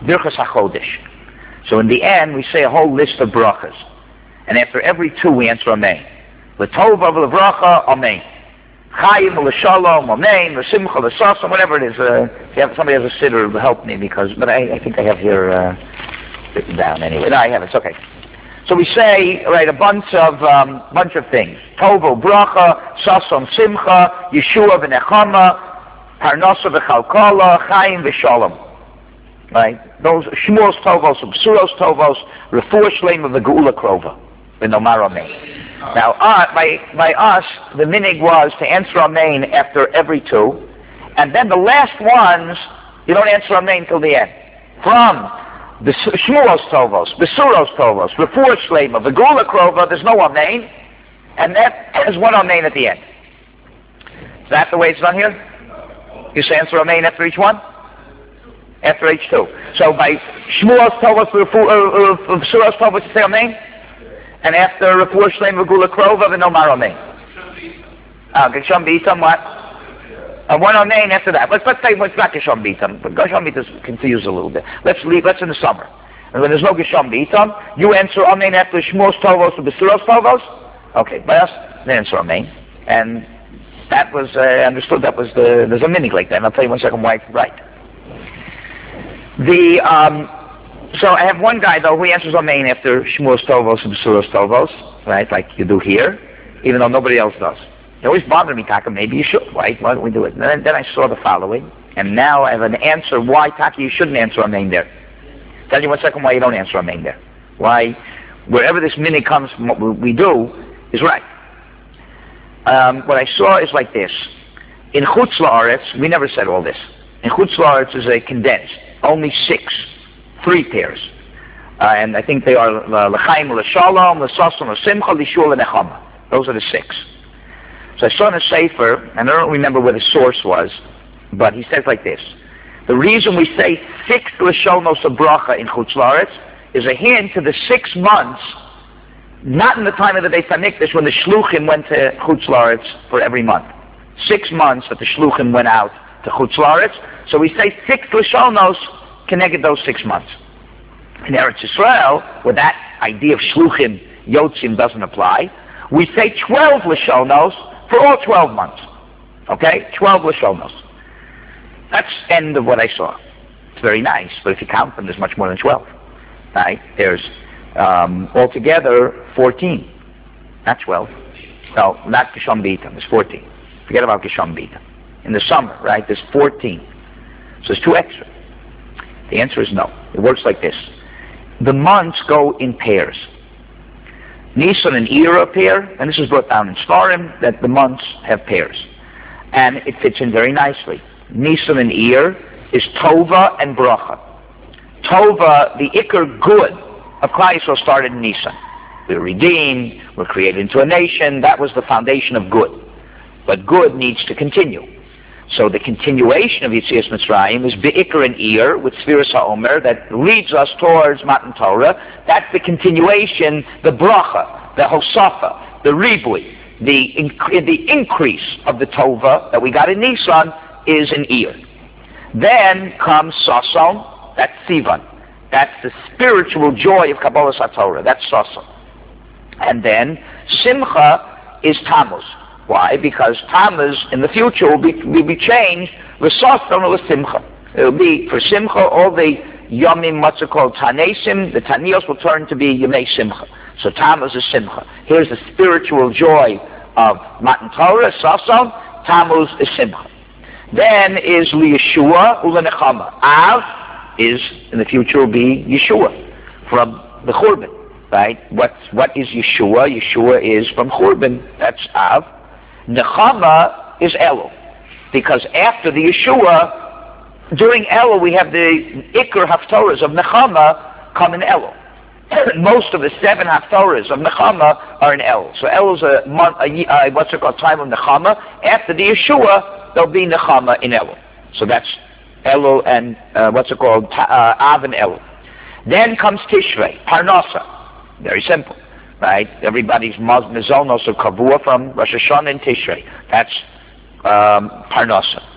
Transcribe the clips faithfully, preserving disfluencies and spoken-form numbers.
Birchas HaChodesh. So in the end, we say a whole list of brachas. And after every two, we answer Amen. L'tova v'levracha, Amen. Chayim v'l'shalom, Amen. L'simcha v'sasam, whatever it is. Uh, if you have, somebody has a sitter to help me, because, but I, I think I have here uh, written down anyway. No, I have it. It's okay. So we say, right, a bunch of um, bunch of things. Tovo bracha, Sasom simcha, Yeshua v'nechama, Parnasa v'chalkala, Chaim v'shalom. Right? Those Shmuel's Tovos, B'suros Tovos, Refuah Shleim of the Geula Krova, v'nomar Amen. Now, uh, by, by us, the minig was to answer Amen after every two, and then the last ones, you don't answer Amen till the end. From the Shmuel's Tovos, B'suros Tovos, Refuah Shleim of the Geula Krova, there's no Amen, and that has one Amen at the end. Is that the way it's done here? You say answer Amen after each one? After each two. So by Shmuel's Tovos, B'suros Tovos, you say Amen? And after Refuah Shleim of Geula Krova, v'nomar Amen. Ah, Gesham B'itam, what? Uh, one Amen after that. Let's let's say it's not Gesham B'itam, but Gesham B'itam is confused a little bit. Let's leave. Let's in the summer, and when there's no Gesham B'itam, you answer Amen after Shmuel's Tovos or B'suros Tovos. Okay, by us, they answer Amen, and that was uh, understood. That was the there's a minig like that. And I'll tell you one second why it's right. The um, so I have one guy though who answers Amen after Shmuel's Tovos and B'suros Tovos, right? Like you do here, even though nobody else does. It always bothered me, Taka, maybe you should, right? Why don't we do it? And then, then I saw the following, and now I have an answer why, Taka, you shouldn't answer Amen there. Tell you one second why you don't answer Amen there. Why, wherever this minig comes from what we do, is right. Um, what I saw is like this. In Chutz La'aretz, we never said all this. In Chutz La'aretz is a condensed, only six, three pairs. Uh, and I think they are L'chaim, L'shalom, L'sasam, L'simcha, L'shua, L'nechama. Those are the six. So I saw in a sefer, and I don't remember where the source was, but he says like this. The reason we say six Lashonos of Bracha in Chutz La'aretz is a hint to the six months, not in the time of the Beis HaMikdash when the Shluchim went to Chutz La'aretz for every month. Six months that the Shluchim went out to Chutz La'aretz. So we say six Lashonos connected those six months. In Eretz Yisrael, where that idea of Shluchim, Yotzim doesn't apply, we say twelve Lashonos for all twelve months. Okay? twelve Lashonos. That's the end of what I saw. It's very nice, but if you count them, there's much more than twelve. Right? There's um, altogether fourteen. Not twelve. No, not Gesham B'itam. There's fourteen. Forget about Gesham B'itam. In the summer, right, there's fourteen. So there's two extra. The answer is no. It works like this. The months go in pairs. Nisan and Iyar are a pair, and this is brought down in Svarim, that the months have pairs. And it fits in very nicely. Nisan and Iyar is Tova and Bracha. Tova, the Iker good of Klal Yisrael, started in Nisan. We're redeemed, we're created into a nation, that was the foundation of good. But good needs to continue. So the continuation of Yetzias Mitzrayim is Be'ikr and Iyar with Sfiras HaOmer that leads us towards Matan Torah. That's the continuation, the bracha, the hosafa, the ribui, the, inc- the increase of the Tova that we got in Nisan is in Iyar. Then comes Sason, that's Sivan. That's the spiritual joy of Kabbalah HaTorah. That's Sason. And then Simcha is Tammuz. Why? Because Tammuz in the future will be, will be changed l'sasam or l'simcha. It will be for Simcha, all the Yomim, what's it called, Tanesim, the Tanios will turn to be Yomei Simcha. So Tammuz is Simcha. Here's the spiritual joy of Matan Torah, Sasam, Tammuz is Simcha. Then is Yeshua u'lenechama. Av is, in the future, will be Yeshua from the Churban. Right? What, what is Yeshua? Yeshua is from Churban. That's Av. Nechama is Elul, because after the Yeshua, during Elul we have the Iker Haftorahs of Nechama come in Elul. Most of the seven Haftorahs of Nechama are in Elul. So Elul is a, month, a, a what's it called, time of Nechama. After the Yeshua, there'll be Nechama in Elul. So that's Elul and uh, what's it called, uh, Av and Elul. Then comes Tishrei, Parnasa. Very simple. Right? Everybody's Mizonos of Kavua from Rosh Hashanah and Tishrei. That's um, Parnasa.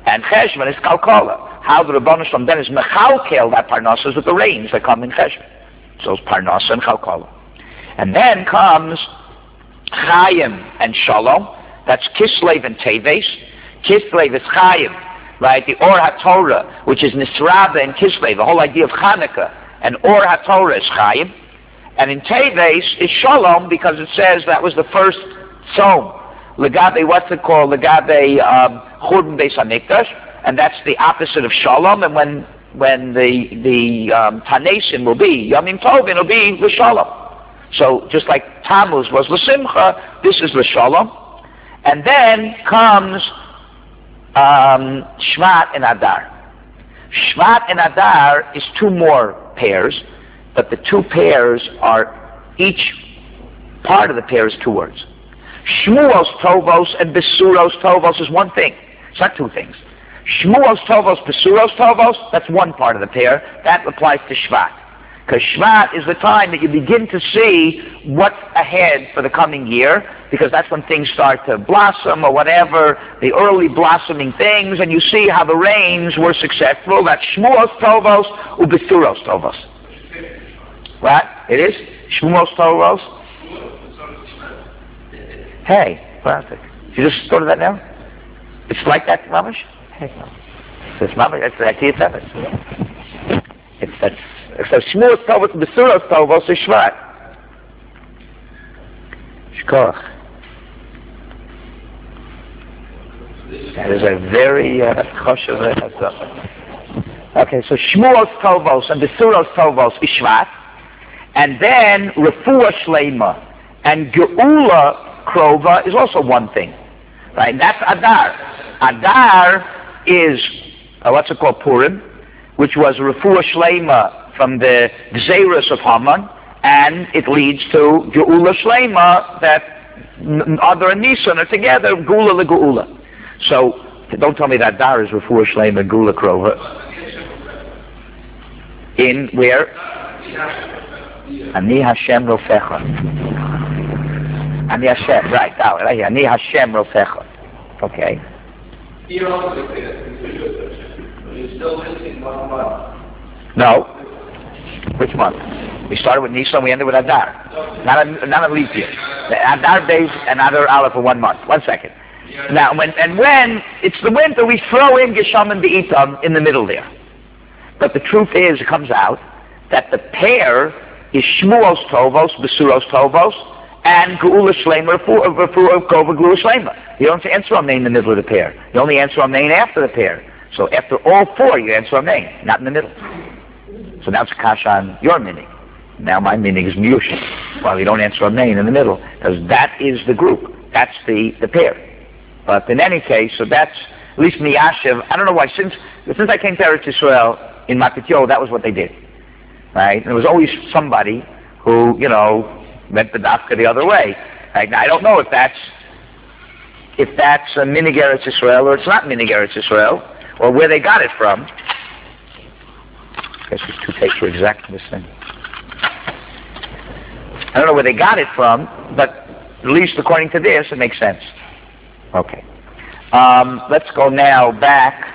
And Cheshvan is Kalkala. How the Rebbeinu Shalom then is Mechalkel, that Parnasa, with the rains that come in Cheshvan. So it's Parnasa and Kalkala. And then comes Chaim and Shalom. That's Kislev and Teves. Kislev is Chaim, right? The Or HaTorah, which is Nisraba and Kislev, the whole idea of Hanukkah. And Or HaTorah is Chaim. And in Teves is Shalom, because it says that was the first Tzom. Legabe, what's it called? Legabe Churban Beis HaMikdash. And that's the opposite of Shalom. And when when the the um, Tanesim will be Yamim Tov, it'll be L'Shalom. So just like Tammuz was L'Simcha, this is L'Shalom. And then comes um, Shvat and Adar. Shvat and Adar is two more pairs, but the two pairs are, each part of the pair is two words. Shmuos Tovos and Besuros Tovos is one thing. It's not two things. Shmuos Tovos, Besuros Tovos, that's one part of the pair. That applies to Shvat. Because Shvat is the time that you begin to see what's ahead for the coming year, because that's when things start to blossom or whatever, the early blossoming things, and you see how the rains were successful. That's Shmuos Tovos or Besuros Tovos. What? It is? Shmuos Tovos? Hey, classic. You just go to that now? It's like that, Mamish? Hey, it's Mamish, it's the idea of it. It's that. So Shmuos Tovos, Besuros Tovos is Shvat. Shkoch. That is a very uh, choshev. Okay, so Shmuos Tovos and Besuros Tovos is Shvat, and then Refuah Shleima and Geula Krova is also one thing, right? And that's Adar. Adar is uh, what's it called, Purim, which was Refuah Shleima from the Gzeirus of Haman, and it leads to Geula Shleima, that Adar and Nisan are together, Geula le Geula. So don't tell me that Adar is Refuah Shleima, Geula Krova. In where? Ani Hashem Rofecha. Ani Hashem, right, now, right here. Ani Hashem Rofecha. Okay. No. Which month? We started with Nisan, we ended with Adar. Not a, not a leap year. The Adar days and Adar Aleph for one month. One second. Now, when and when it's the winter, we throw in Gesham and Be'itam in the middle there. But the truth is, it comes out that the pair is Shmuos Tovos, Besuros Tovos, and Geula Shleima, Refuah Kova Geula Shleima. You don't answer Amen in the middle of the pair. You only answer Amen after the pair. So after all four, you answer Amen, not in the middle. So now it's Kasha on your meaning. Now my meaning is Miyushin. Well, you don't answer Amen in the middle, because that is the group. That's the, the pair. But in any case, so that's, at least Miyashiv, I don't know why, since since I came to Eretz Yisrael in Matityo, that was what they did. Right? And there was always somebody who, you know, went the dafka the other way. Right? Now, I don't know if that's if that's a minig Eretz Yisrael or it's not minig Eretz Yisrael, or where they got it from. I guess these two tapes were exactly the same. I don't know where they got it from, but at least according to this, it makes sense. Okay. Um, let's go now back